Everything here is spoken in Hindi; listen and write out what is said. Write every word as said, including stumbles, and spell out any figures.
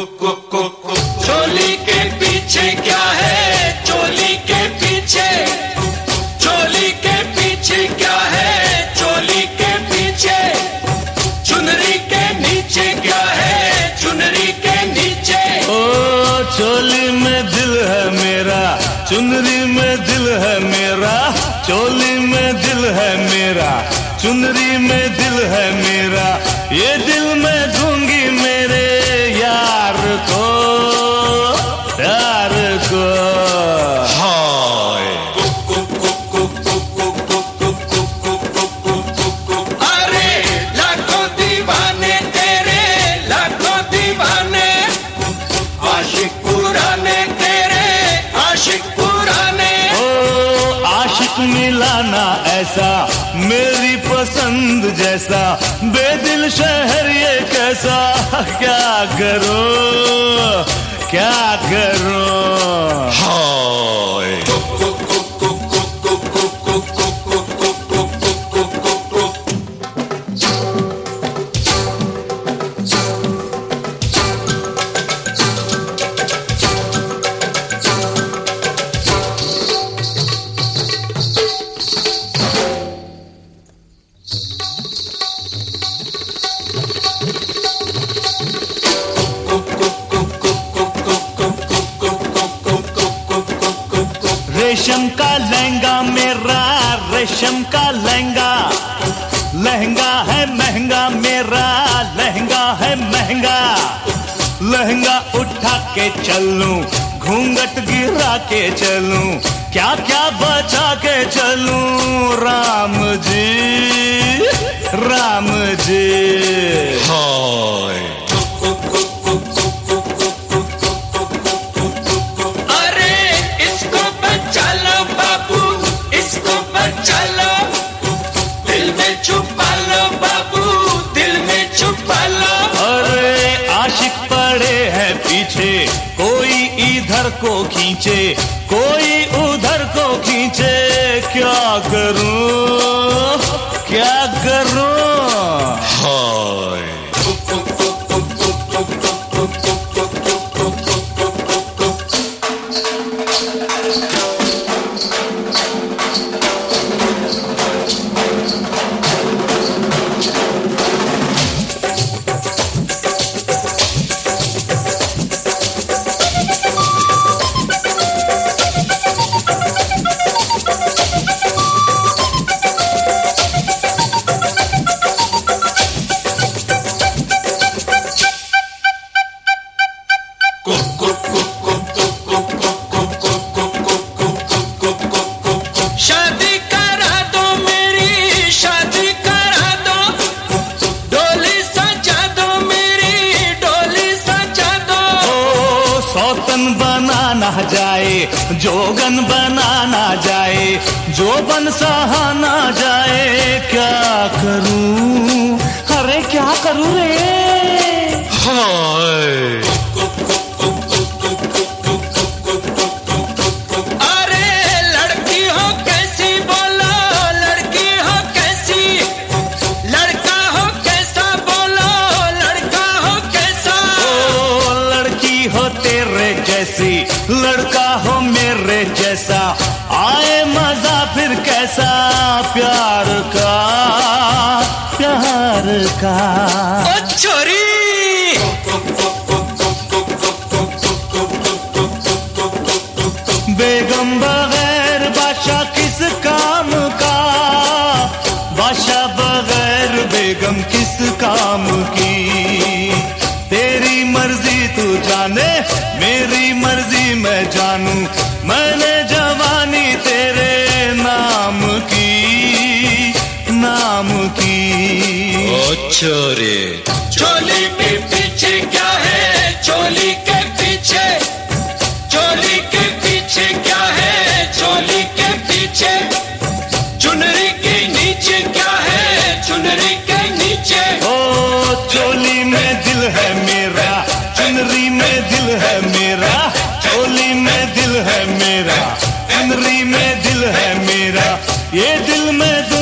चोली के पीछे क्या है, चोली के पीछे, चोली के पीछे क्या है, चोली के पीछे, चुनरी के नीचे क्या है, चुनरी के नीचे। ओ चोली में दिल है मेरा, चुनरी में दिल है मेरा, चोली में दिल है मेरा, चुनरी में दिल है मेरा, ये दिल मैं दूंगी मेरे यार को, यार को। हाय अरे लाखों दीवाने तेरे, लाखों दीवाने, आशिक पुराने तेरे, आशिक पुराने। ओ आशिक मिलाना ऐसा मेरी पसंद जैसा, बेदिल शहर ये कैसा, क्या करो क्या करो। हाय रेशम का लहंगा मेरा, रेशम का लहंगा, लहंगा है महंगा मेरा, लहंगा है महंगा, लहंगा उठा के चलूं, घूंघट गिरा के चलूं, क्या क्या बचा के चलूं, राम जी राम जी। हाय छुपा लो बाबू, दिल में छुपा लो। अरे आशिक पड़े हैं पीछे, कोई इधर को खींचे, कोई उधर को खींचे, क्या करूं क्या करूं। हाय शादी करा दो मेरी, शादी करा दो, डोली सजा दो मेरी, डोली सजा दो। ओ सौतन बनाना जाए, जोगन बनाना जाए, जोबन सहाना जाए, क्या करूं अरे क्या करूं रे। हाय लड़का हो मेरे जैसा, आए मजा फिर कैसा, प्यार का प्यार का। ओ छोरी बेगम बगैर बादशाह किस काम का, बादशाह बगैर बेगम किस काम की, तेरी मर्जी तू जाने, मेरी मर्जी मैं जानूं, मैंने जवानी तेरे नाम की, नाम की। अच्छा रे चोली के पीछे क्या है, चोली के पीछे, चोली के पीछे क्या है, चोली के पीछे, चुनरी के नीचे क्या है, चुनरी के नीचे। ओ चोली में दिल है मेरा, चुनरी में दिल है मेरा, चोली में दिल है मेरा, चुनरी में दिल है मेरा, ये दिल में